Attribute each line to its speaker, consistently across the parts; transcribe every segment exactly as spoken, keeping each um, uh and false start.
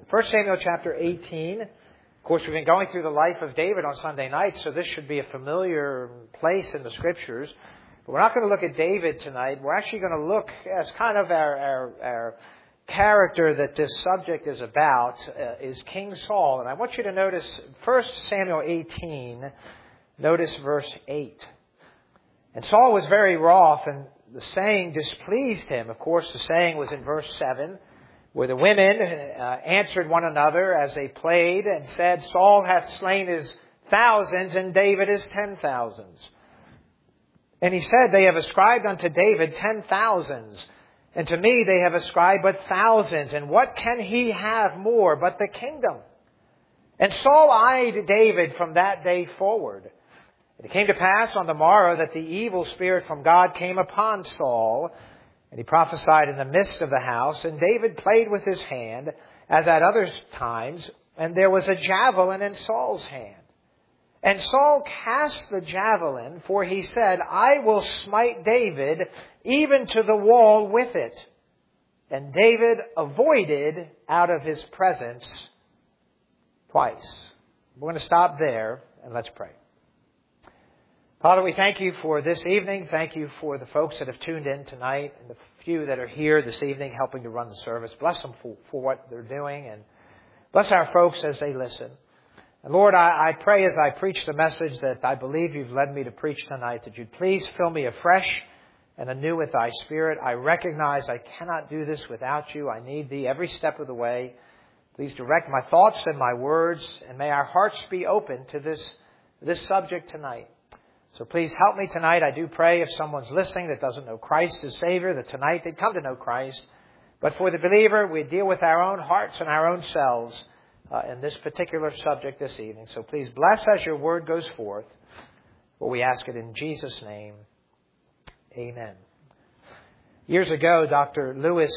Speaker 1: First Samuel chapter eighteen. Of course, we've been going through the life of David on Sunday nights, so this should be a familiar place in the Scriptures. But we're not going to look at David tonight. We're actually going to look as kind of our, our, our character that this subject is about, uh, is King Saul. And I want you to notice First Samuel eighteen, notice verse eight. And Saul was very wroth, and the saying displeased him. Of course, the saying was in verse seven, where the women uh, answered one another as they played and said, Saul hath slain his thousands and David his ten thousands. And he said, they have ascribed unto David ten thousands, and to me they have ascribed but thousands. And what can he have more but the kingdom? And Saul eyed David from that day forward. And it came to pass on the morrow that the evil spirit from God came upon Saul, and he prophesied in the midst of the house. And David played with his hand, as at other times, and there was a javelin in Saul's hand. And Saul cast the javelin, for he said, I will smite David even to the wall with it. And David avoided out of his presence twice. We're going to stop there, and let's pray. Father, we thank you for this evening. Thank you for the folks that have tuned in tonight and the few that are here this evening helping to run the service. Bless them for, for what they're doing, and bless our folks as they listen. And Lord, I, I pray as I preach the message that I believe you've led me to preach tonight, that you'd please fill me afresh and anew with thy Spirit. I recognize I cannot do this without you. I need thee every step of the way. Please direct my thoughts and my words, and may our hearts be open to this, this subject tonight. So please help me tonight. I do pray if someone's listening that doesn't know Christ as Savior, that tonight they'd come to know Christ. But for the believer, we deal with our own hearts and our own selves uh, in this particular subject this evening. So please bless as your word goes forth. For we ask it in Jesus' name. Amen. Years ago, Doctor Lewis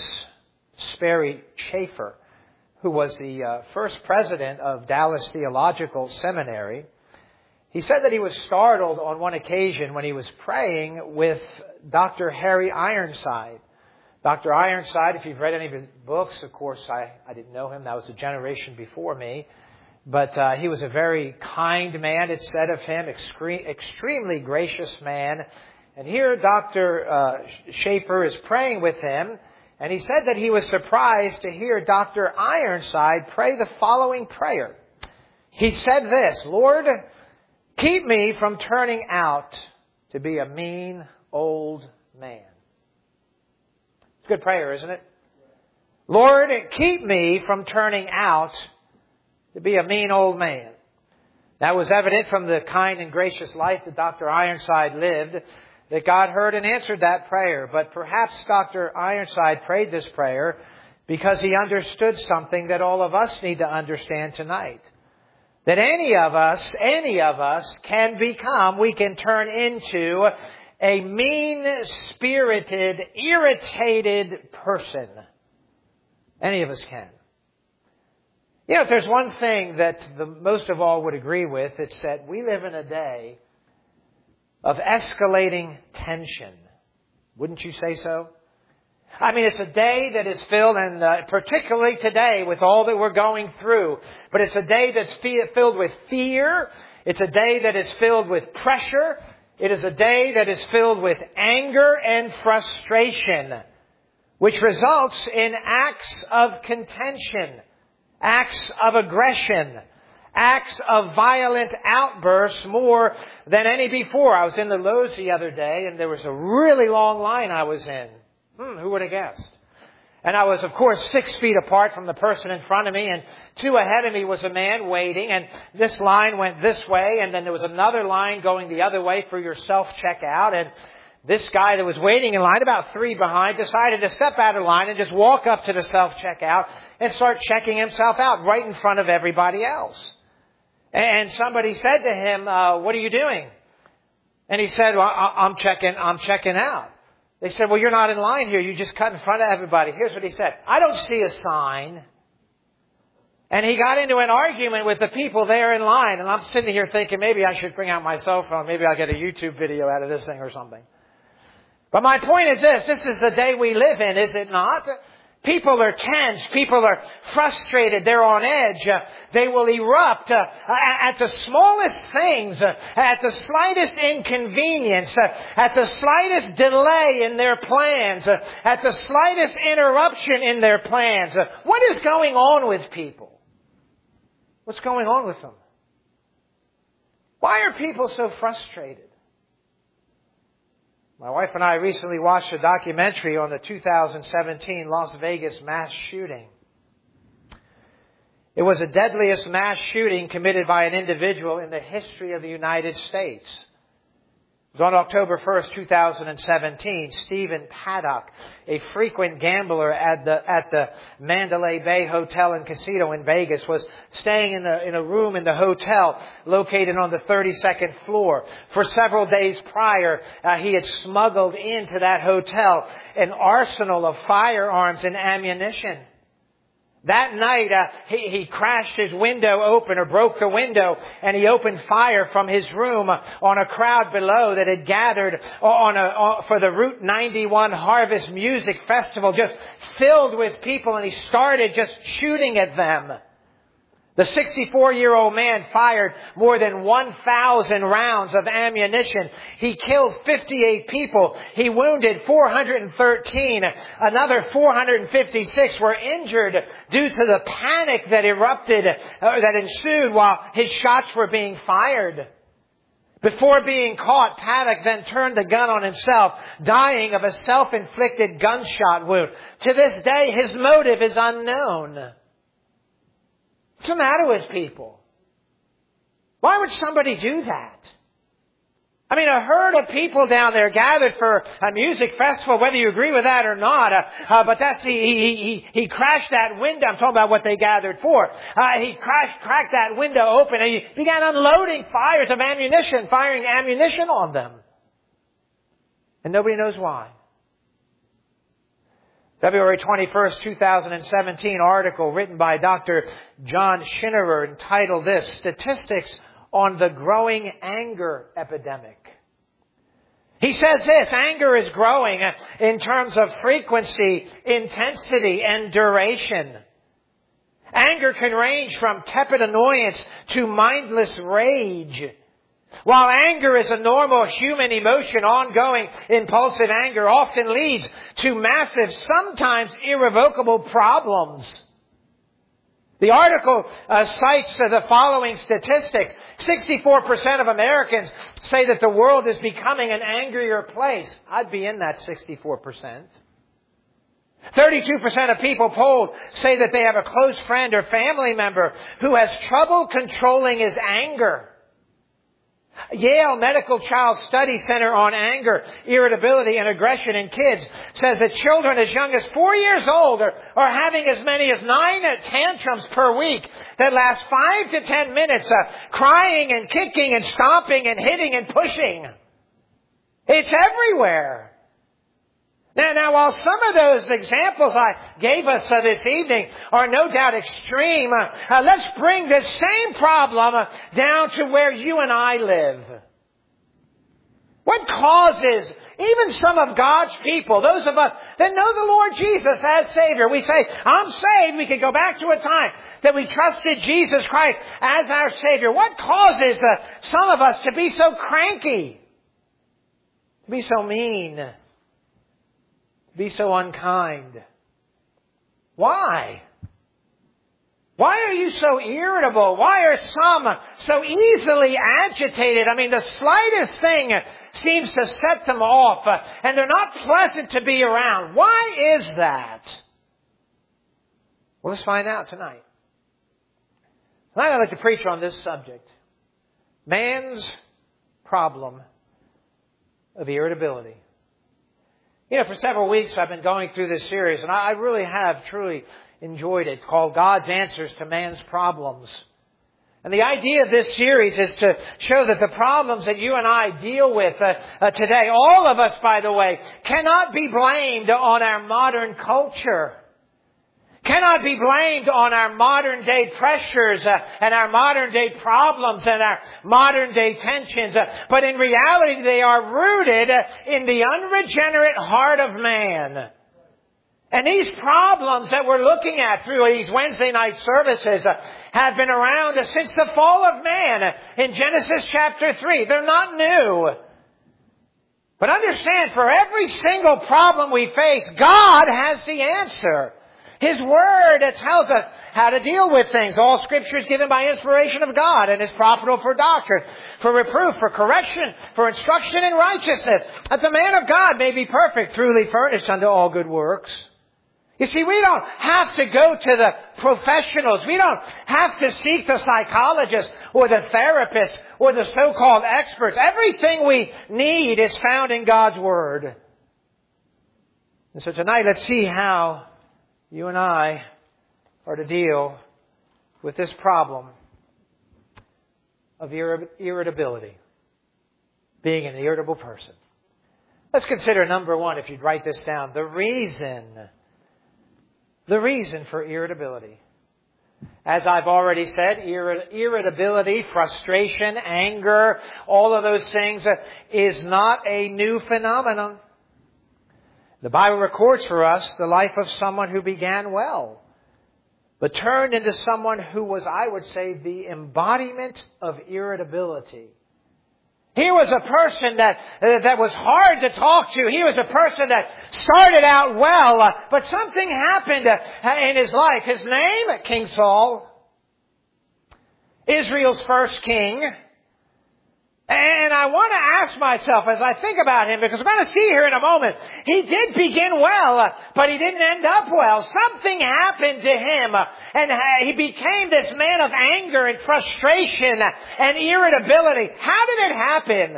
Speaker 1: Sperry Chafer, who was the uh, first president of Dallas Theological Seminary, he said that he was startled on one occasion when he was praying with Doctor Harry Ironside. Doctor Ironside, if you've read any of his books, of course, I, I didn't know him. That was a generation before me. But uh, he was a very kind man, it said of him, extre- extremely gracious man. And here Doctor Uh, Schaefer is praying with him, and he said that he was surprised to hear Doctor Ironside pray the following prayer. He said this, Lord, keep me from turning out to be a mean old man. It's a good prayer, isn't it? Lord, keep me from turning out to be a mean old man. That was evident from the kind and gracious life that Doctor Ironside lived, that God heard and answered that prayer. But perhaps Doctor Ironside prayed this prayer because he understood something that all of us need to understand tonight. That any of us, any of us can become, we can turn into a mean-spirited, irritated person. Any of us can. You know, if there's one thing that the most of all would agree with, it's that we live in a day of escalating tension. Wouldn't you say so? I mean, it's a day that is filled, and uh, particularly today with all that we're going through, but it's a day that's fe- filled with fear. It's a day that is filled with pressure. It is a day that is filled with anger and frustration, which results in acts of contention, acts of aggression, acts of violent outbursts more than any before. I was in the Lowe's the other day, and there was a really long line I was in. Hmm, who would have guessed? And I was, of course, six feet apart from the person in front of me, and two ahead of me was a man waiting, and this line went this way, and then there was another line going the other way for your self-checkout, and this guy that was waiting in line, about three behind, decided to step out of line and just walk up to the self-checkout and start checking himself out right in front of everybody else. And somebody said to him, uh, what are you doing? And he said, well, I'm checking, I'm checking out. They said, well, you're not in line here. You just cut in front of everybody. Here's what he said. I don't see a sign. And he got into an argument with the people there in line. And I'm sitting here thinking, maybe I should bring out my cell phone. Maybe I'll get a YouTube video out of this thing or something. But my point is this. This is the day we live in, is it not? People are tense. People are frustrated. They're on edge. Uh, they will erupt uh, at the smallest things, uh, at the slightest inconvenience, uh, at the slightest delay in their plans, uh, at the slightest interruption in their plans. Uh, what is going on with people? What's going on with them? Why are people so frustrated? My wife and I recently watched a documentary on the two thousand seventeen Las Vegas mass shooting. It was the deadliest mass shooting committed by an individual in the history of the United States. It was on October first, two thousand seventeen. Stephen Paddock, a frequent gambler at the at the Mandalay Bay Hotel and Casino in Vegas, was staying in a in a room in the hotel located on the thirty-second floor. For several days prior, uh, he had smuggled into that hotel an arsenal of firearms and ammunition. That night, uh, he, he crashed his window open or broke the window, and he opened fire from his room on a crowd below that had gathered on a, on, for the Route ninety-one Harvest Music Festival, just filled with people, and he started just shooting at them. The sixty-four-year-old man fired more than one thousand rounds of ammunition. He killed fifty-eight people. He wounded four hundred thirteen. Another four hundred fifty-six were injured due to the panic that erupted, uh, that ensued while his shots were being fired. Before being caught, Paddock then turned the gun on himself, dying of a self-inflicted gunshot wound. To this day, his motive is unknown. What's the matter with people? Why would somebody do that? I mean, a herd of people down there gathered for a music festival, whether you agree with that or not. Uh, uh, but that's he, he he he crashed that window. I'm talking about what they gathered for. Uh, he crashed, cracked that window open, and he began unloading fires of ammunition, firing ammunition on them, and nobody knows why. February twenty-first, two thousand seventeen article written by Doctor John Schinnerer entitled this, Statistics on the Growing Anger Epidemic. He says this, anger is growing in terms of frequency, intensity, and duration. Anger can range from tepid annoyance to mindless rage. While anger is a normal human emotion, ongoing impulsive anger often leads to massive, sometimes irrevocable problems. The article uh, cites uh, the following statistics. sixty-four percent of Americans say that the world is becoming an angrier place. I'd be in that sixty-four percent. thirty-two percent of people polled say that they have a close friend or family member who has trouble controlling his anger. Yale Medical Child Study Center on Anger, Irritability, and Aggression in Kids says that children as young as four years old are, are having as many as nine tantrums per week that last five to ten minutes, uh, crying and kicking and stomping and hitting and pushing. It's everywhere. Now, now, while some of those examples I gave us uh, this evening are no doubt extreme, uh, uh, let's bring this same problem uh, down to where you and I live. What causes even some of God's people, those of us that know the Lord Jesus as Savior, we say, I'm saved. We can go back to a time that we trusted Jesus Christ as our Savior. What causes uh, some of us to be so cranky, to be so mean, be so unkind? Why? Why are you so irritable? Why are some so easily agitated? I mean, the slightest thing seems to set them off, uh, and they're not pleasant to be around. Why is that? Well, let's find out tonight. Tonight I'd like to preach on this subject. Man's problem of irritability. You know, for several weeks I've been going through this series, and I really have truly enjoyed it, called God's Answers to Man's Problems. And the idea of this series is to show that the problems that you and I deal with uh, uh, today, all of us, by the way, cannot be blamed on our modern culture. Cannot be blamed on our modern day pressures uh, and our modern day problems and our modern day tensions. Uh, but in reality, they are rooted uh, in the unregenerate heart of man. And these problems that we're looking at through these Wednesday night services uh, have been around uh, since the fall of man uh, in Genesis chapter three. They're not new. But understand, for every single problem we face, God has the answer. His Word tells us how to deal with things. All Scripture is given by inspiration of God and is profitable for doctrine, for reproof, for correction, for instruction in righteousness, that the man of God may be perfect, truly furnished unto all good works. You see, we don't have to go to the professionals. We don't have to seek the psychologist or the therapist or the so-called experts. Everything we need is found in God's Word. And so tonight, let's see how you and I are to deal with this problem of irritability, being an irritable person. Let's consider number one, if you'd write this down, the reason, the reason for irritability. As I've already said, irritability, frustration, anger, all of those things is not a new phenomenon. The Bible records for us the life of someone who began well, but turned into someone who was, I would say, the embodiment of irritability. He was a person that uh, that was hard to talk to. He was a person that started out well, uh, but something happened uh, in his life. His name, King Saul, Israel's first king. And I want to ask myself as I think about him, because we're going to see here in a moment, he did begin well, but he didn't end up well. Something happened to him, and he became this man of anger and frustration and irritability. How did it happen?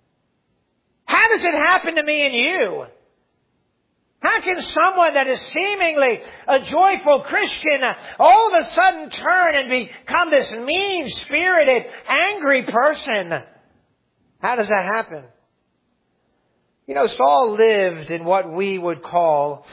Speaker 1: How does it happen to me and you? How can someone that is seemingly a joyful Christian all of a sudden turn and become this mean-spirited, angry person? How does that happen? You know, Saul lived in what we would call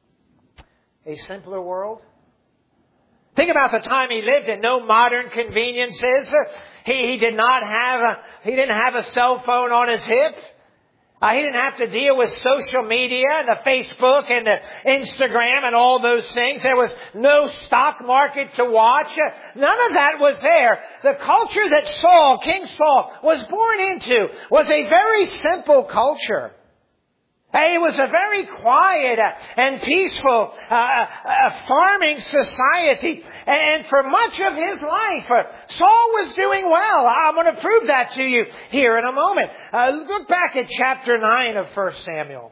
Speaker 1: a simpler world. Think about the time he lived in. No modern conveniences. He, he did not have a, he didn't have a cell phone on his hip. Uh, he didn't have to deal with social media and the Facebook and the Instagram and all those things. There was no stock market to watch. None of that was there. The culture that Saul, King Saul, was born into was a very simple culture. It was a very quiet and peaceful uh, uh, farming society. And for much of his life, uh, Saul was doing well. I'm going to prove that to you here in a moment. Uh, look back at chapter nine of First Samuel.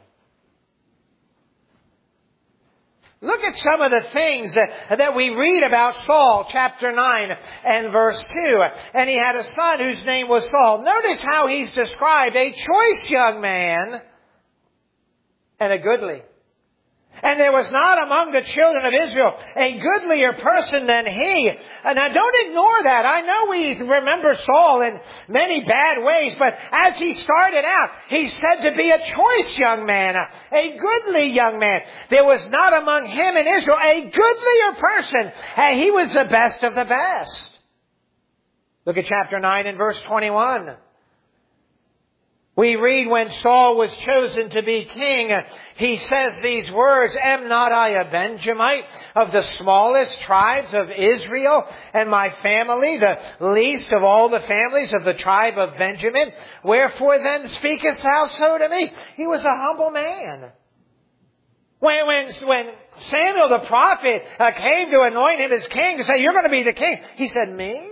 Speaker 1: Look at some of the things that, that we read about Saul, chapter nine and verse two. And he had a son whose name was Saul. Notice how he's described, a choice young man and a goodly. And there was not among the children of Israel a goodlier person than he. And now don't ignore that. I know we remember Saul in many bad ways, but as he started out, he's said to be a choice young man, a goodly young man. There was not among him in Israel a goodlier person. And he was the best of the best. Look at chapter nine and verse twenty-one. We read when Saul was chosen to be king, he says these words, "Am not I a Benjamite of the smallest tribes of Israel, and my family the least of all the families of the tribe of Benjamin? Wherefore then speakest thou so to me?" He was a humble man. When, when, when Samuel the prophet uh, came to anoint him as king, to say, "You're going to be the king," he said, "Me?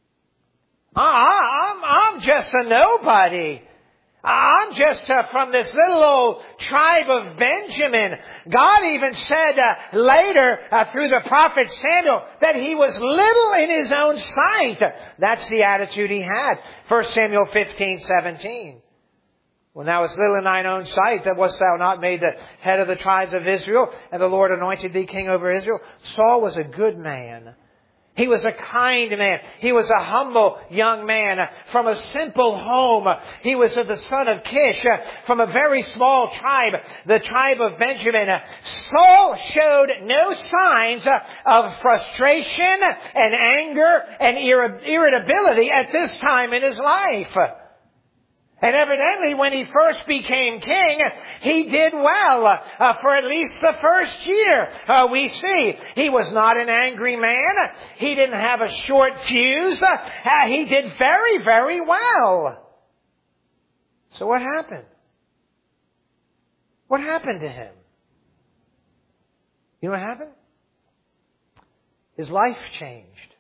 Speaker 1: I'm, I'm just a nobody. I'm just uh, from this little old tribe of Benjamin." God even said uh, later uh, through the prophet Samuel that he was little in his own sight. That's the attitude he had. First Samuel fifteen seventeen. "When thou wast little in thine own sight, that wast thou not made the head of the tribes of Israel, and the Lord anointed thee king over Israel." Saul was a good man. He was a kind man. He was a humble young man from a simple home. He was the son of Kish from a very small tribe, the tribe of Benjamin. Saul showed no signs of frustration and anger and irritability at this time in his life. And evidently, when he first became king, he did well uh, for at least the first year. Uh, we see he was not an angry man. He didn't have a short fuse. Uh, he did very, very well. So what happened? What happened to him? You know what happened? His life changed.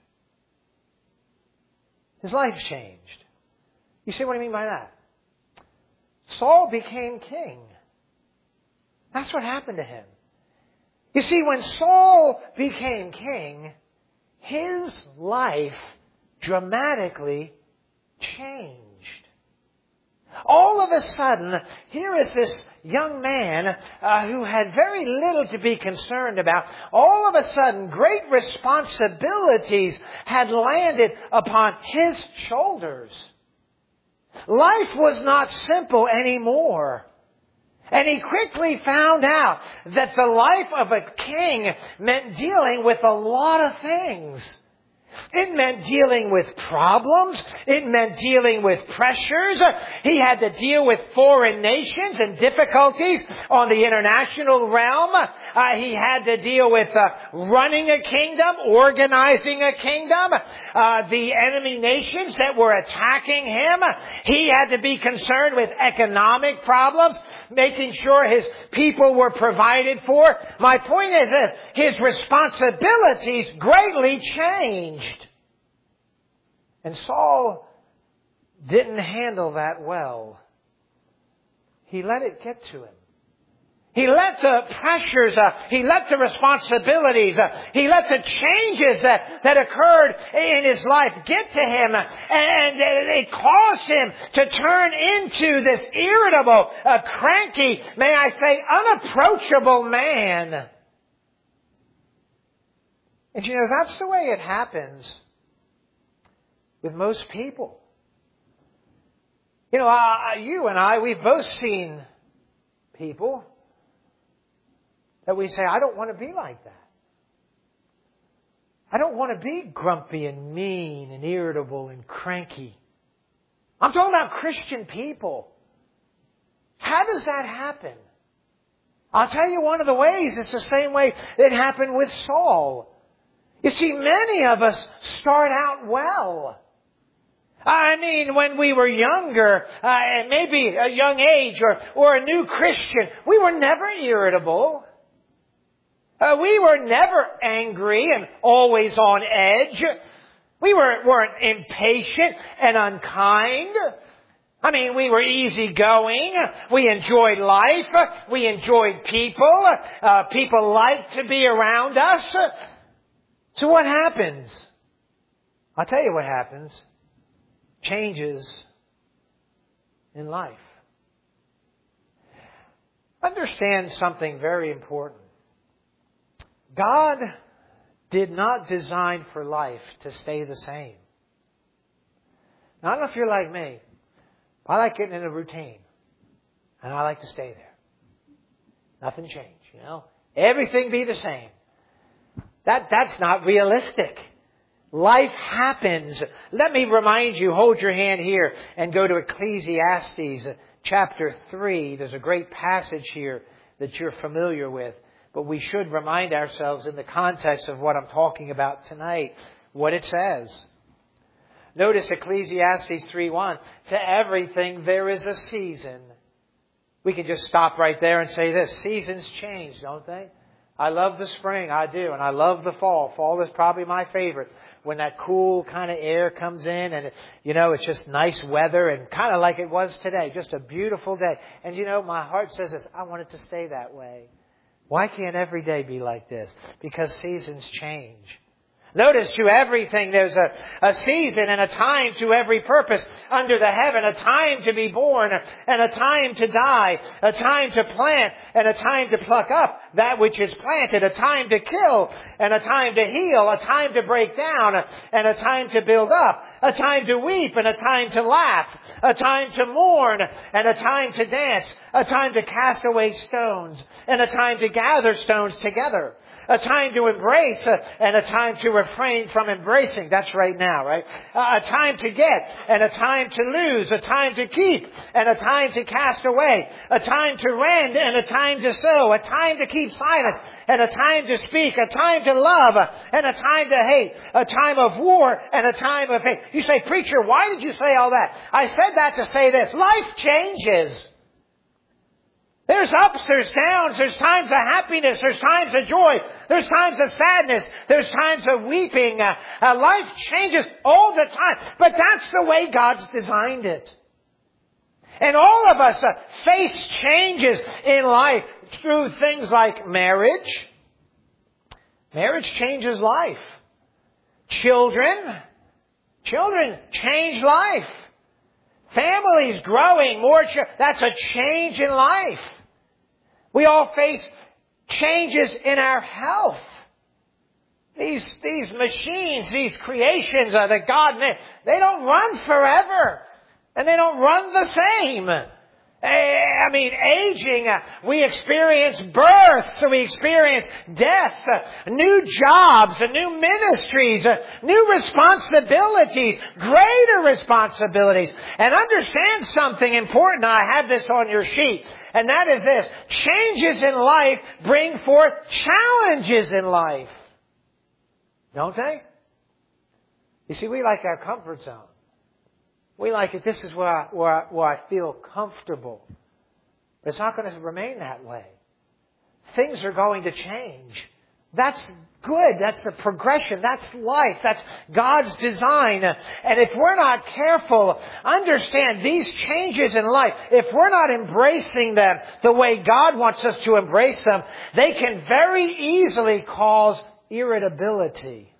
Speaker 1: His life changed. You see what I mean by that? Saul became king. That's what happened to him. You see, when Saul became king, his life dramatically changed. All of a sudden, here is this young man uh, who had very little to be concerned about. All of a sudden, great responsibilities had landed upon his shoulders. Life was not simple anymore. And he quickly found out that the life of a king meant dealing with a lot of things. It meant dealing with problems. It meant dealing with pressures. He had to deal with foreign nations and difficulties on the international realm. Uh, he had to deal with uh, running a kingdom, organizing a kingdom, uh, the enemy nations that were attacking him. He had to be concerned with economic problems, making sure his people were provided for. My point is this: his responsibilities greatly changed. And Saul didn't handle that well. He let it get to him. He let the pressures, uh, he let the responsibilities, uh, he let the changes that, that occurred in his life get to him, and it caused him to turn into this irritable, uh, cranky, may I say, unapproachable man. And you know, that's the way it happens with most people. You know, uh, you and I, we've both seen people that we say, I don't want to be like that. I don't want to be grumpy and mean and irritable and cranky. I'm talking about Christian people. How does that happen? I'll tell you one of the ways. It's the same way it happened with Saul. You see, many of us start out well. I mean, when we were younger, uh, maybe a young age or, or a new Christian, we were never irritable. Uh, we were never angry and always on edge. We were, weren't impatient and unkind. I mean, we were easygoing. We enjoyed life. We enjoyed people. Uh, people liked to be around us. So what happens? I'll tell you what happens. Changes in life. Understand something very important. God did not design for life to stay the same. Now, I don't know if you're like me. I like getting in a routine. And I like to stay there. Nothing change, you know. Everything be the same. That, that's not realistic. Life happens. Let me remind you, hold your hand here and go to Ecclesiastes chapter three. There's a great passage here that you're familiar with. But we should remind ourselves in the context of what I'm talking about tonight, what it says. Notice Ecclesiastes three one. To everything there is a season. We can just stop right there and say this. Seasons change, don't they? I love the spring, I do. And I love the fall. Fall is probably my favorite. When that cool kind of air comes in and, you know, it's just nice weather and kind of like it was today. Just a beautiful day. And, you know, my heart says this. I want it to stay that way. Why can't every day be like this? Because seasons change. Notice to everything there's a, a season and a time to every purpose under the heaven. A time to be born and a time to die. A time to plant and a time to pluck up that which is planted. A time to kill and a time to heal. A time to break down and a time to build up. A time to weep and a time to laugh. A time to mourn and a time to dance. A time to cast away stones and a time to gather stones together. A time to embrace uh, and a time to refrain from embracing. That's right now, right? Uh, a time to get and a time to lose. A time to keep and a time to cast away. A time to rend and a time to sow. A time to keep silence and a time to speak. A time to love and a time to hate. A time of war and a time of hate. You say, preacher, why did you say all that? I said that to say this. Life changes. There's ups, there's downs, there's times of happiness, there's times of joy, there's times of sadness, there's times of weeping. Uh, uh, life changes all the time, but that's the way God's designed it. And all of us uh, face changes in life through things like marriage. Marriage changes life. Children, children change life. Families growing, more ch- that's a change in life. We all face changes in our health. These, these machines, these creations uh, that God made, they don't run forever. And they don't run the same. I mean, aging, uh, we experience birth, so we experience death, uh, new jobs, uh, new ministries, uh, new responsibilities, greater responsibilities. And understand something important. I have this on your sheet. And that is this. Changes in life bring forth challenges in life. Don't they? You see, we like our comfort zone. We like it. This is where I, where I, where I feel comfortable. But it's not going to remain that way. Things are going to change. That's good. That's a progression. That's life. That's God's design. And if we're not careful, understand these changes in life, if we're not embracing them the way God wants us to embrace them, they can very easily cause irritability.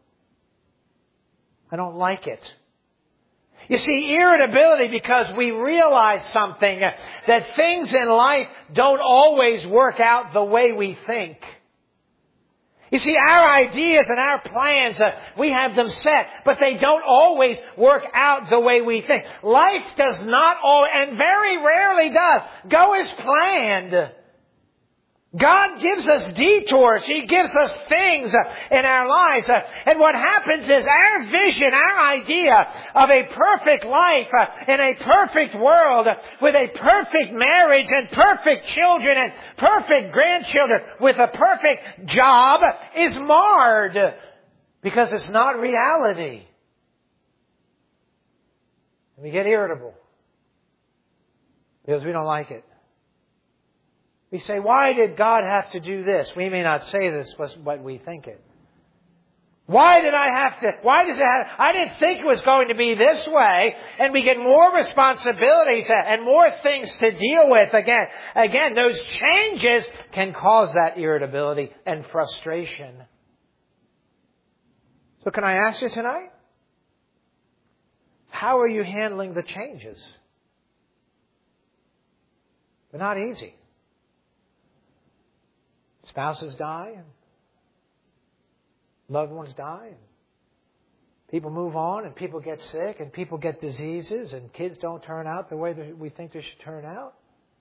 Speaker 1: I don't like it. You see, irritability because we realize something, that things in life don't always work out the way we think. You see, our ideas and our plans, uh, we have them set, but they don't always work out the way we think. Life does not all, and very rarely does, go as planned. God gives us detours. He gives us things in our lives. And what happens is our vision, our idea of a perfect life in a perfect world with a perfect marriage and perfect children and perfect grandchildren with a perfect job is marred because it's not reality. And we get irritable because we don't like it. We say, why did God have to do this? We may not say this, but we think it. Why did I have to, why does it have, I didn't think it was going to be this way. And we get more responsibilities and more things to deal with. Again, again, those changes can cause that irritability and frustration. So can I ask you tonight? How are you handling the changes? They're not easy. Spouses die, and loved ones die, and people move on, and people get sick, and people get diseases, and kids don't turn out the way that we think they should turn out.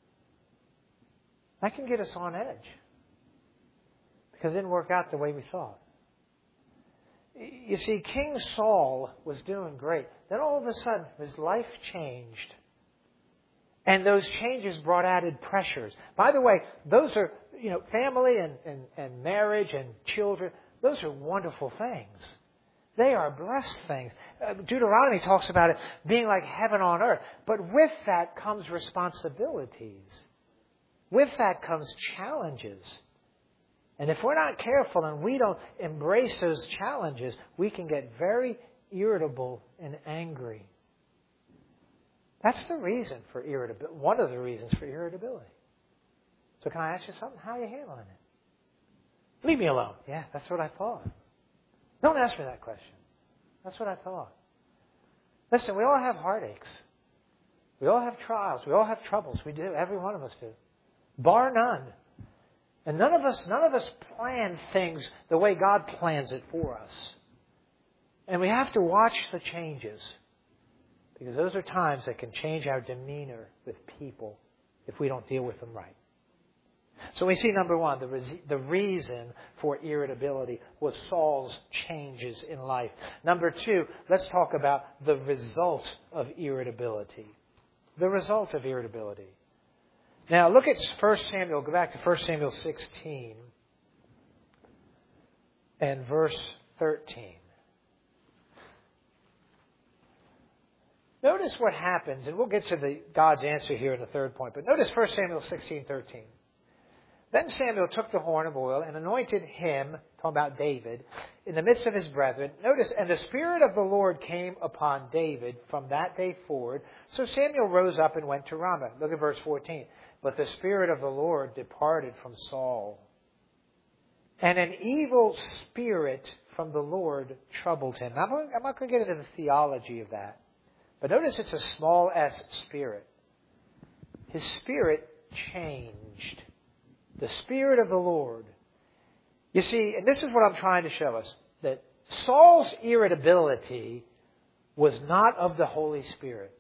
Speaker 1: That can get us on edge because it didn't work out the way we thought. You see, King Saul was doing great. Then all of a sudden, his life changed. And those changes brought added pressures. By the way, those are, you know, family and, and, and marriage and children, those are wonderful things. They are blessed things. Uh, Deuteronomy talks about it being like heaven on earth. But with that comes responsibilities. With that comes challenges. And if we're not careful and we don't embrace those challenges, we can get very irritable and angry. That's the reason for irritability. One of the reasons for irritability. So can I ask you something? How are you handling it? Leave me alone. Yeah, that's what I thought. Don't ask me that question. That's what I thought. Listen, we all have heartaches. We all have trials. We all have troubles. We do. Every one of us do. Bar none. And none of us, none of us plan things the way God plans it for us. And we have to watch the changes. Because those are times that can change our demeanor with people if we don't deal with them right. So we see, number one, the, re- the reason for irritability was Saul's changes in life. Number two, let's talk about the result of irritability. The result of irritability. Now look at First Samuel, go back to First Samuel sixteen and verse thirteen. Notice what happens, and we'll get to the God's answer here in the third point, but notice First Samuel sixteen thirteen. Then Samuel took the horn of oil and anointed him, talking about David, in the midst of his brethren. Notice, and the Spirit of the Lord came upon David from that day forward. So Samuel rose up and went to Ramah. Look at verse fourteen. But the Spirit of the Lord departed from Saul, and an evil spirit from the Lord troubled him. Now, I'm not going to get into the theology of that. But notice it's a small s spirit. His spirit changed. The Spirit of the Lord. You see, and this is what I'm trying to show us, that Saul's irritability was not of the Holy Spirit.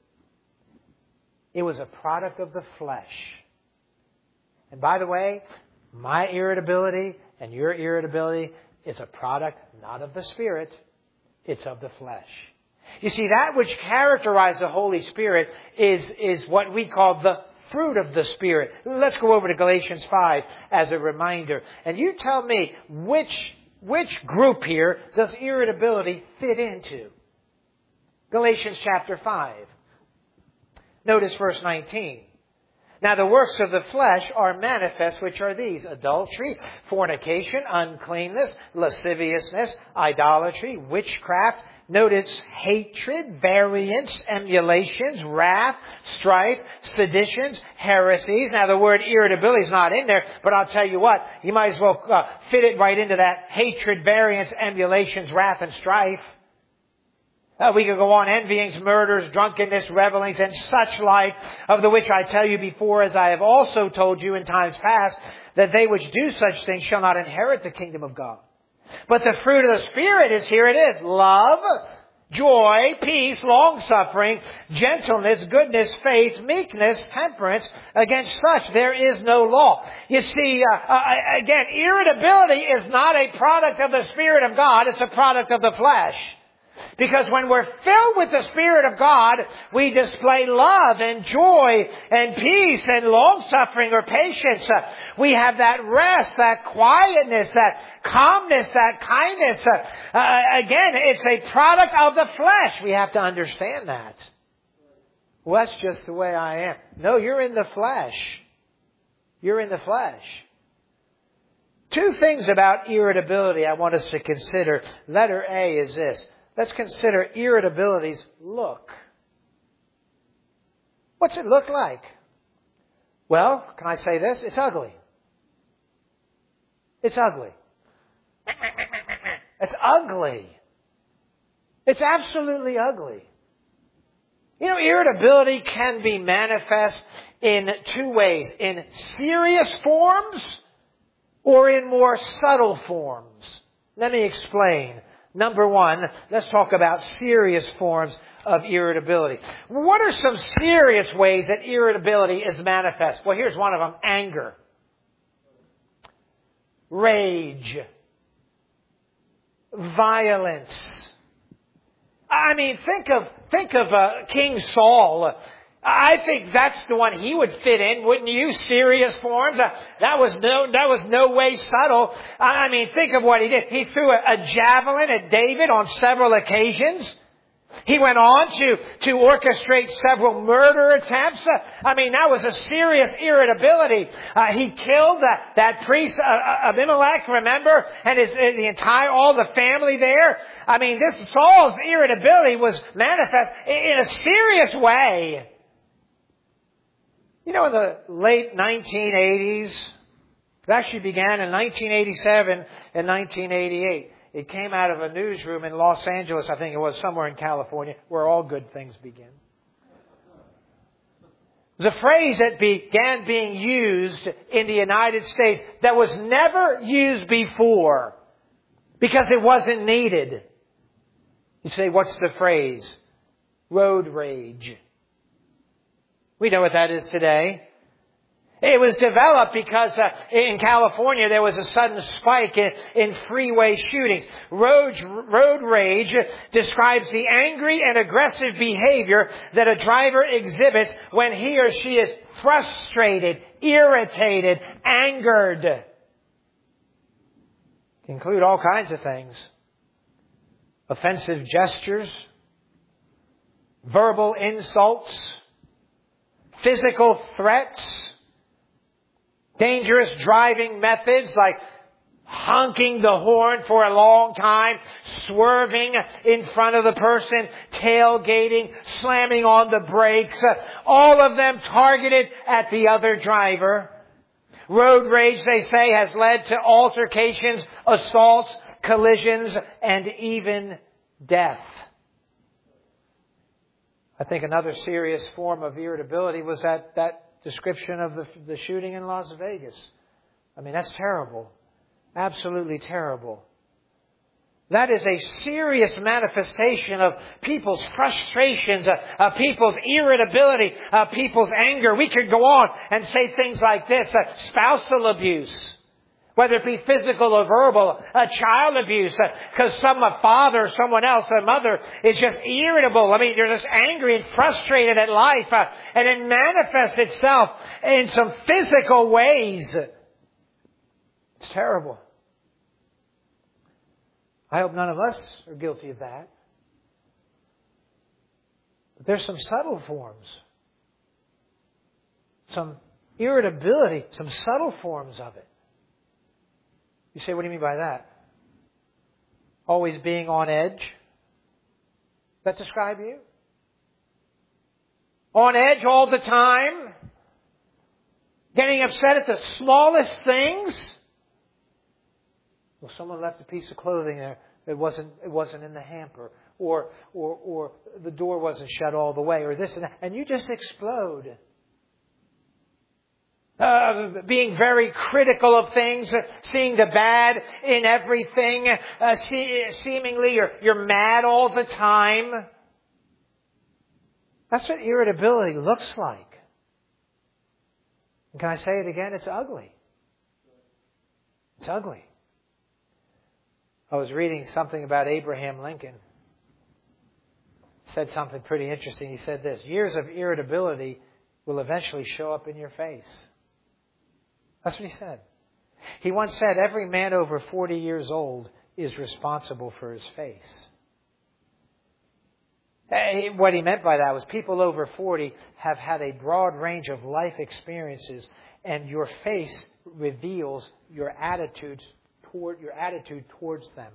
Speaker 1: It was a product of the flesh. And by the way, my irritability and your irritability is a product not of the Spirit, it's of the flesh. You see, that which characterizes the Holy Spirit is, is what we call the fruit of the Spirit. Let's go over to Galatians five as a reminder. And you tell me which, which group here does irritability fit into? Galatians chapter five. Notice verse nineteen. Now the works of the flesh are manifest, which are these: adultery, fornication, uncleanness, lasciviousness, idolatry, witchcraft. Notice hatred, variance, emulations, wrath, strife, seditions, heresies. Now the word irritability is not in there, but I'll tell you what, you might as well uh, fit it right into that: hatred, variance, emulations, wrath, and strife. Uh, we could go on: envyings, murders, drunkenness, revelings, and such like, of the which I tell you before, as I have also told you in times past, that they which do such things shall not inherit the kingdom of God. But the fruit of the Spirit is, here it is: love, joy, peace, long-suffering, gentleness, goodness, faith, meekness, temperance. Against such there is no law. You see, uh, uh, again, irritability is not a product of the Spirit of God. It's a product of the flesh. Because when we're filled with the Spirit of God, we display love and joy and peace and long-suffering or patience. Uh, we have that rest, that quietness, that calmness, that kindness. Uh, uh, again, it's a product of the flesh. We have to understand that. Well, that's just the way I am. No, you're in the flesh. You're in the flesh. Two things about irritability I want us to consider. Letter A is this. Let's consider irritability's look. What's it look like? Well, can I say this? It's ugly. It's ugly. It's ugly. It's absolutely ugly. You know, irritability can be manifest in two ways: in serious forms or in more subtle forms. Let me explain. Number one, let's talk about serious forms of irritability. What are some serious ways that irritability is manifest? Well, here's one of them: anger, rage, violence. I mean, think of think of uh, King Saul. I think that's the one he would fit in, wouldn't you? Serious forms. Uh, that was no, that was no way subtle. I mean, think of what he did. He threw a, a javelin at David on several occasions. He went on to, to orchestrate several murder attempts. Uh, I mean, that was a serious irritability. Uh, he killed that, that priest, uh, Abimelech, remember? And his, the entire, all the family there. I mean, this Saul's irritability was manifest in a serious way. You know, in the late nineteen eighties, it actually began in nineteen eighty-seven and nineteen eighty-eight. It came out of a newsroom in Los Angeles, I think it was, somewhere in California, where all good things begin. It was a phrase that began being used in the United States that was never used before because it wasn't needed. You say, what's the phrase? Road rage. We know what that is today. It was developed because uh, in California there was a sudden spike in, in freeway shootings. Road, road rage describes the angry and aggressive behavior that a driver exhibits when he or she is frustrated, irritated, angered. It can include all kinds of things. Offensive gestures, verbal insults, physical threats, dangerous driving methods like honking the horn for a long time, swerving in front of the person, tailgating, slamming on the brakes, all of them targeted at the other driver. Road rage, they say, has led to altercations, assaults, collisions, and even death. I think another serious form of irritability was that, that description of the, the shooting in Las Vegas. I mean, that's terrible. Absolutely terrible. That is a serious manifestation of people's frustrations, uh, uh, people's irritability, uh, people's anger. We could go on and say things like this. Uh, spousal abuse. Whether it be physical or verbal, uh, child abuse, because uh, some a father or someone else, a mother, is just irritable. I mean, they're just angry and frustrated at life, uh, and it manifests itself in some physical ways. It's terrible. I hope none of us are guilty of that. But there's some subtle forms, some irritability, some subtle forms of it. You say, what do you mean by that? Always being on edge? Does that describe you? On edge all the time? Getting upset at the smallest things? Well, someone left a piece of clothing there. It wasn't, it wasn't in the hamper. Or, or, or the door wasn't shut all the way. Or this and that. And you just explode. Uh, being very critical of things, uh, seeing the bad in everything, uh, see, seemingly you're, you're mad all the time. That's what irritability looks like. And can I say it again? It's ugly. It's ugly. I was reading something about Abraham Lincoln. He said something pretty interesting. He said this: years of irritability will eventually show up in your face. That's what he said. He once said every man over forty years old is responsible for his face. What he meant by that was people over forty have had a broad range of life experiences, and your face reveals your attitudes toward your attitude towards them.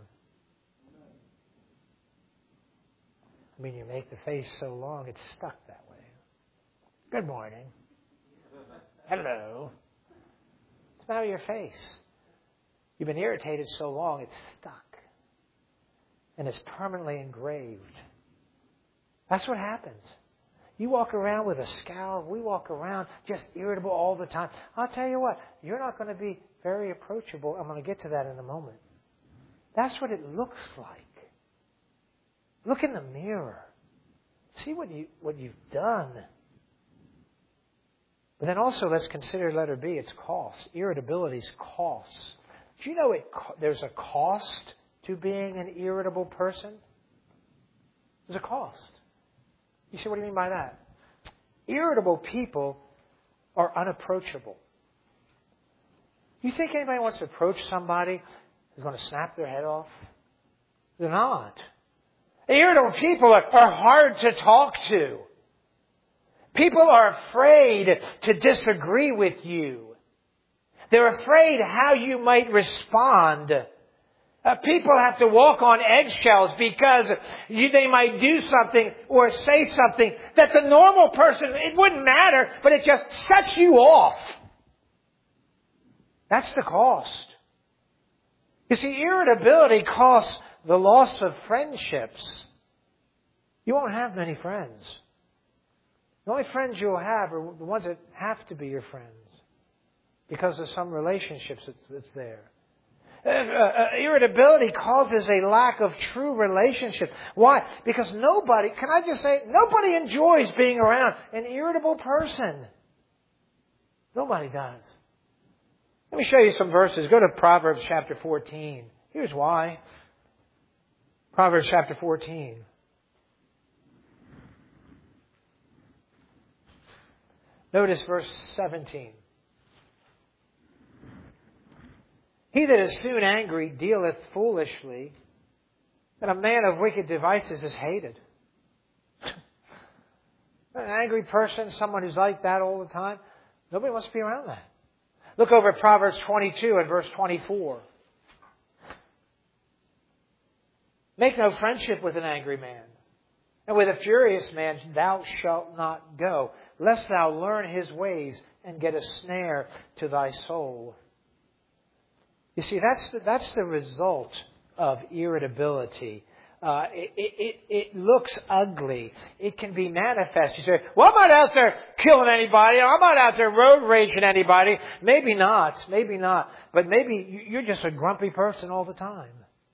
Speaker 1: I mean, you make the face so long it's stuck that way. Good morning. Hello. Smell your face. You've been irritated so long, it's stuck. And it's permanently engraved. That's what happens. You walk around with a scowl. We walk around just irritable all the time. I'll tell you what, you're not going to be very approachable. I'm going to get to that in a moment. That's what it looks like. Look in the mirror. See what, you, what you've done. But then also let's consider letter B, its cost. Irritability's costs. Do you know it? There's a cost to being an irritable person? There's a cost. You say, what do you mean by that? Irritable people are unapproachable. You think anybody wants to approach somebody who's going to snap their head off? They're not. Irritable people are, are hard to talk to. People are afraid to disagree with you. They're afraid how you might respond. Uh, people have to walk on eggshells because you, they might do something or say something that the normal person, it wouldn't matter, but it just sets you off. That's the cost. You see, irritability costs the loss of friendships. You won't have many friends. The only friends you'll have are the ones that have to be your friends because of some relationships that's, that's there. Uh, uh, irritability causes a lack of true relationship. Why? Because nobody, can I just say, nobody enjoys being around an irritable person. Nobody does. Let me show you some verses. Go to Proverbs chapter fourteen. Here's why. Proverbs chapter fourteen. Notice verse seventeen. He that is soon angry dealeth foolishly, and a man of wicked devices is hated. An angry person, someone who's like that all the time, nobody wants to be around that. Look over at Proverbs twenty-two and verse twenty-four. Make no friendship with an angry man, and with a furious man thou shalt not go, lest thou learn his ways and get a snare to thy soul. You see, that's the, that's the result of irritability. Uh, it, it, it looks ugly. It can be manifest. You say, well, I'm not out there killing anybody. I'm not out there road raging anybody. Maybe not. Maybe not. But maybe you're just a grumpy person all the time.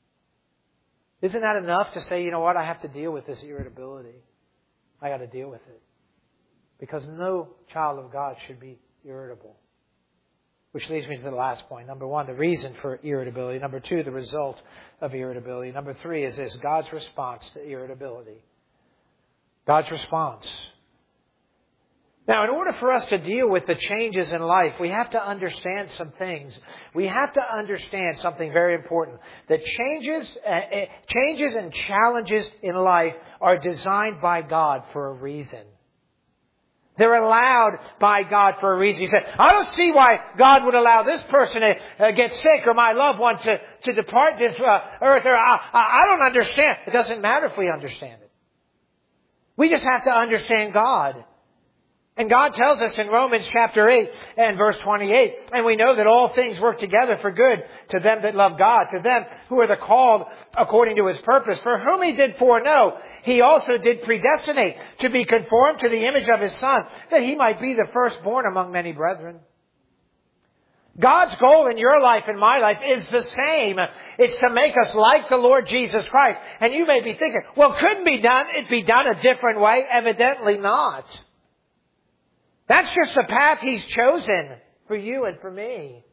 Speaker 1: Isn't that enough to say, you know what, I have to deal with this irritability. I got to deal with it. Because no child of God should be irritable. Which leads me to the last point. Number one, the reason for irritability. Number two, the result of irritability. Number three is this, God's response to irritability. God's response. Now, in order for us to deal with the changes in life, we have to understand some things. We have to understand something very important. That changes, uh, changes and challenges in life are designed by God for a reason. They're allowed by God for a reason. You say, I don't see why God would allow this person to uh, get sick or my loved one to, to depart this uh, earth. Or I, I don't understand. It doesn't matter if we understand it. We just have to understand God. And God tells us in Romans chapter eight and verse twenty-eight, and we know that all things work together for good to them that love God, to them who are the called according to His purpose, for whom He did foreknow, He also did predestinate to be conformed to the image of His Son, that He might be the firstborn among many brethren. God's goal in your life and my life is the same. It's to make us like the Lord Jesus Christ. And you may be thinking, well, couldn't be done, it be done a different way? Evidently not. That's just the path He's chosen for you and for me.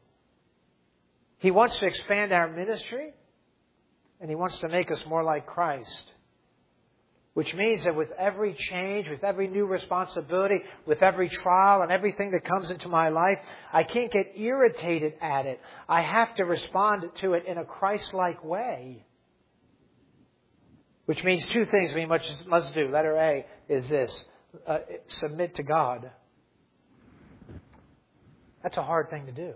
Speaker 1: He wants to expand our ministry, and He wants to make us more like Christ. Which means that with every change, with every new responsibility, with every trial and everything that comes into my life, I can't get irritated at it. I have to respond to it in a Christ-like way. Which means two things we must, must do. Letter A is this. Uh, submit to God. That's a hard thing to do.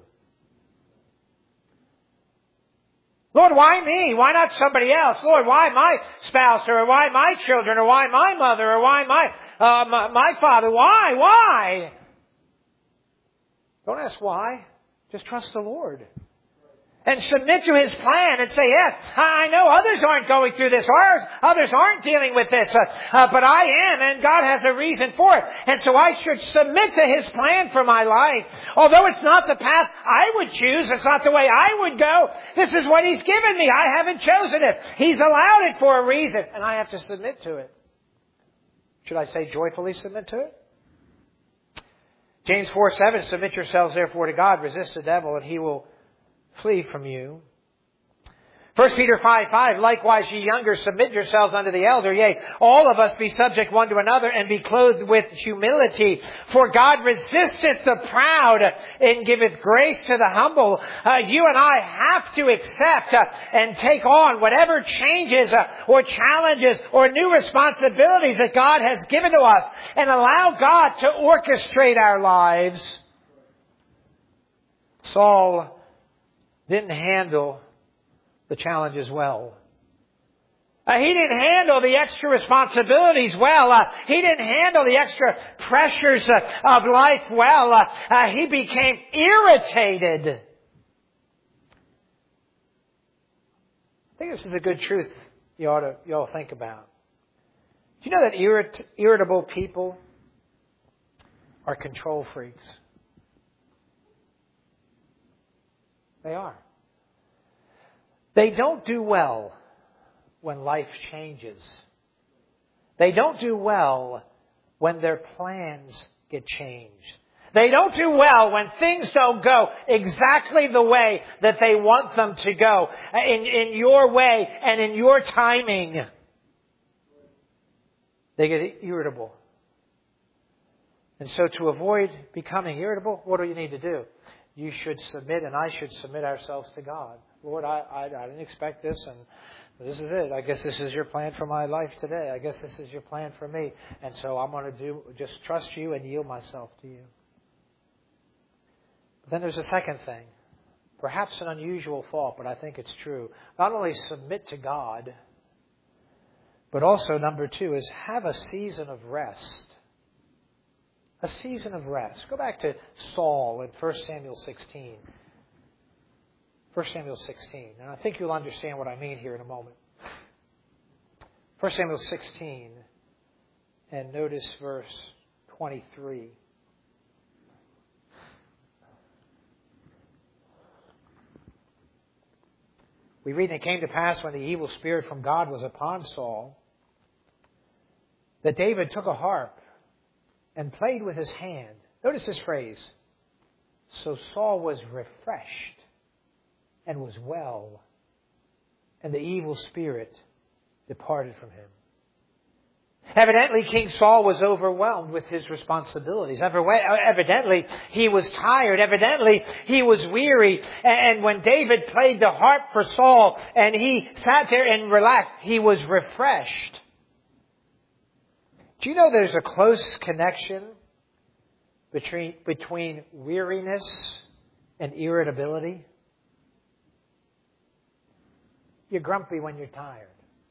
Speaker 1: Lord, why me? Why not somebody else? Lord, why my spouse? Or why my children? Or why my mother? Or why my, uh, my, my father? Why? Why? Don't ask why. Just trust the Lord. And submit to His plan and say, yes, I know others aren't going through this. Ours, others aren't dealing with this. Uh, uh, but I am, and God has a reason for it. And so I should submit to His plan for my life. Although it's not the path I would choose, it's not the way I would go, this is what He's given me. I haven't chosen it. He's allowed it for a reason, and I have to submit to it. Should I say joyfully submit to it? James four seven, submit yourselves therefore to God, resist the devil, and he will flee from you. First Peter five five, likewise ye younger, submit yourselves unto the elder. Yea, all of us be subject one to another, and be clothed with humility. For God resisteth the proud, and giveth grace to the humble. Uh, you and I have to accept uh, and take on whatever changes uh, or challenges or new responsibilities that God has given to us, and allow God to orchestrate our lives. Saul didn't handle the challenges well. Uh, he didn't handle the extra responsibilities well. Uh, he didn't handle the extra pressures uh, of life well. Uh, uh, he became irritated. I think this is a good truth you ought to you ought to think about. Do you know that irrit- irritable people are control freaks? They are. They don't do well when life changes. They don't do well when their plans get changed. They don't do well when things don't go exactly the way that they want them to go, in, in your way and in your timing. They get irritable. And so to avoid becoming irritable, what do you need to do? You should submit, and I should submit ourselves to God. Lord, I, I, I didn't expect this, and this is it. I guess this is your plan for my life today. I guess this is your plan for me. And so I'm going to do just trust you and yield myself to you. But then there's a second thing. Perhaps an unusual thought, but I think it's true. Not only submit to God, but also, number two, is have a season of rest. A season of rest. Go back to Saul in First Samuel sixteen. First Samuel sixteen. And I think you'll understand what I mean here in a moment. First Samuel sixteen. And notice verse twenty-three. We read, and it came to pass when the evil spirit from God was upon Saul, that David took a harp and played with his hand. Notice this phrase. So Saul was refreshed and was well, and the evil spirit departed from him. Evidently, King Saul was overwhelmed with his responsibilities. Evidently, he was tired. Evidently, he was weary. And when David played the harp for Saul and he sat there and relaxed, he was refreshed. Do you know there's a close connection between, between weariness and irritability? You're grumpy when you're tired.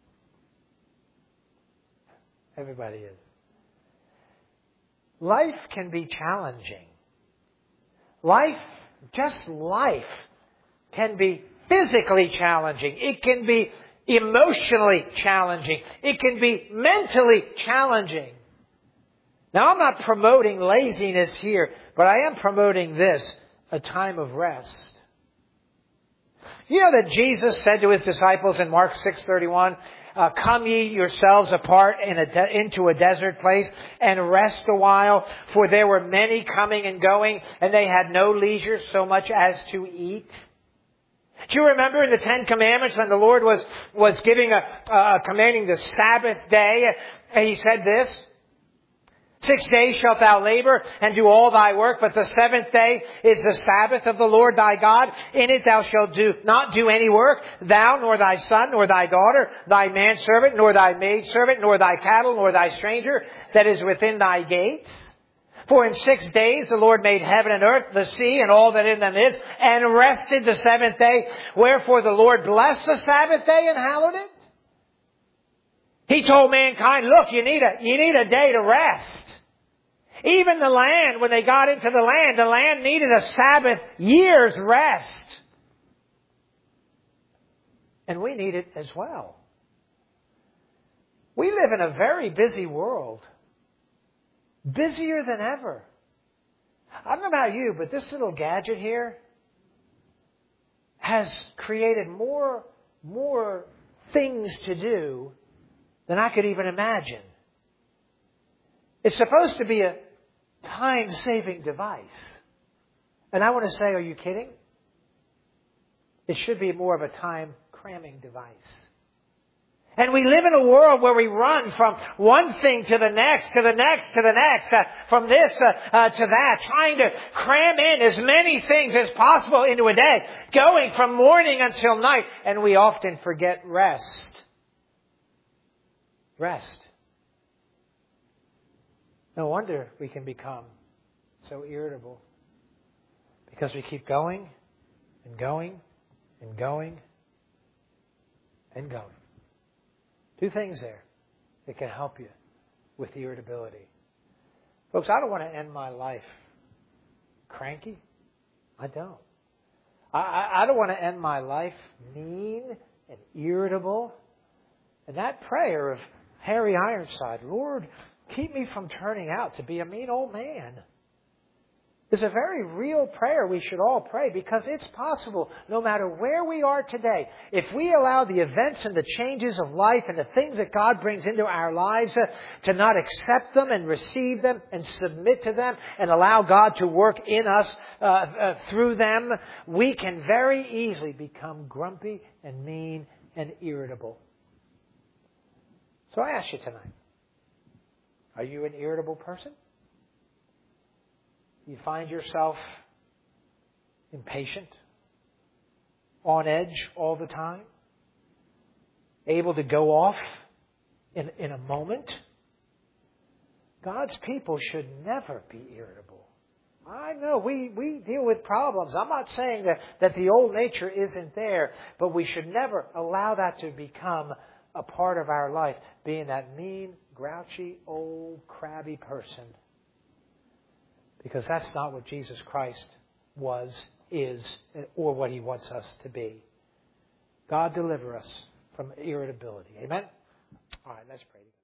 Speaker 1: Everybody is. Life can be challenging. Life, just life, can be physically challenging. It can be emotionally challenging. It can be mentally challenging. Now, I'm not promoting laziness here, but I am promoting this, a time of rest. You know that Jesus said to his disciples in Mark six thirty-one, Uh, come ye yourselves apart in a de- into a desert place and rest a while, for there were many coming and going, and they had no leisure so much as to eat. Do you remember in the Ten Commandments when the Lord was, was giving a, uh, commanding the Sabbath day, and he said this, Six days shalt thou labor and do all thy work, but the seventh day is the Sabbath of the Lord thy God. In it thou shalt do not do any work, thou nor thy son, nor thy daughter, thy manservant, nor thy maidservant, nor thy cattle, nor thy stranger that is within thy gates. For in six days the Lord made heaven and earth, the sea, and all that in them is, and rested the seventh day. Wherefore the Lord blessed the Sabbath day and hallowed it. He told mankind, look, you need a, you need a day to rest. Even the land, when they got into the land, the land needed a Sabbath year's rest. And we need it as well. We live in a very busy world. Busier than ever. I don't know about you, but this little gadget here has created more, more things to do than I could even imagine. It's supposed to be a time-saving device. And I want to say, are you kidding? It should be more of a time-cramming device. And we live in a world where we run from one thing to the next, to the next, to the next, uh, from this uh, uh, to that, trying to cram in as many things as possible into a day, going from morning until night, and we often forget rest. Rest. No wonder we can become so irritable, because we keep going and going and going and going. Two things there that can help you with irritability. Folks, I don't want to end my life cranky. I don't. I, I, I don't want to end my life mean and irritable. And that prayer of Harry Ironside, Lord, keep me from turning out to be a mean old man. is a very real prayer we should all pray, because it's possible, no matter where we are today, if we allow the events and the changes of life and the things that God brings into our lives uh, to not accept them and receive them and submit to them and allow God to work in us uh, uh, through them, we can very easily become grumpy and mean and irritable. So I ask you tonight, are you an irritable person? You find yourself impatient, on edge all the time, able to go off in, in a moment? God's people should never be irritable. I know we, we deal with problems. I'm not saying that, that the old nature isn't there, but we should never allow that to become a part of our life, being that mean, grouchy, old, crabby person. Because that's not what Jesus Christ was, is, or what He wants us to be. God deliver us from irritability. Amen? All right, let's pray.